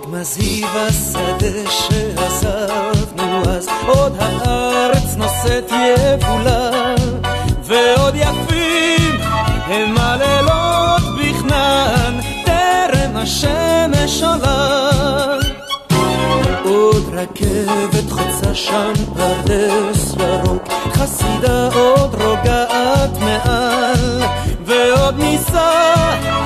עוד מזהיב השדה שעזבנו אז, עוד הארץ נושאת יבולה, ועוד יפים הם הלילות בכנען טרם השמש עולה. עוד רכבת חוצה שם פרדס ירוק, חסידה עוד רוגעת מעל, ועוד ניסה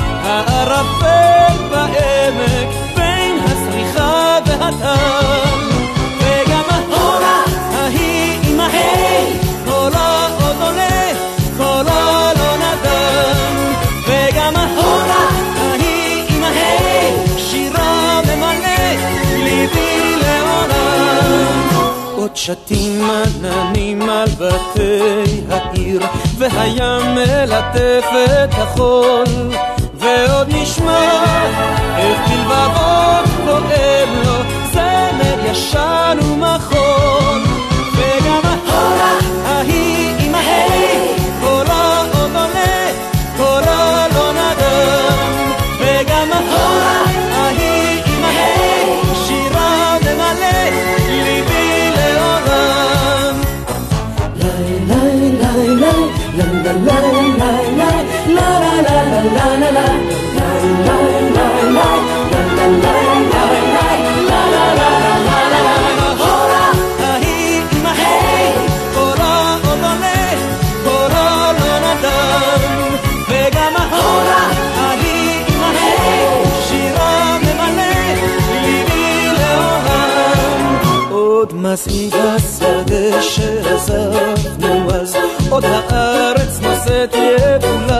הערפל בעמק בין הזריחה והטל. וגם ההורה ההיא עם ההי קולה עוד עולה, קולה לא נדם. וגם ההורה ההיא עם ההי שירה ממלא ליבי לעולם. עוד שתים עננים על בתי העיר, והים מלטף את החול, ועוד נשמע איך בלבבות כואב לו זמר ישן ומחול. וגם ההורה ההיא עם ההי קולה עוד עולה, קולה לא נדם. וגם ההורה ההיא עם ההי שירה ממלא ליבי לעולם. לי לי לי לי לי לי לי la la la מזהיב השדה שעזבנו אז, עוד הארץ נושאת יבולה,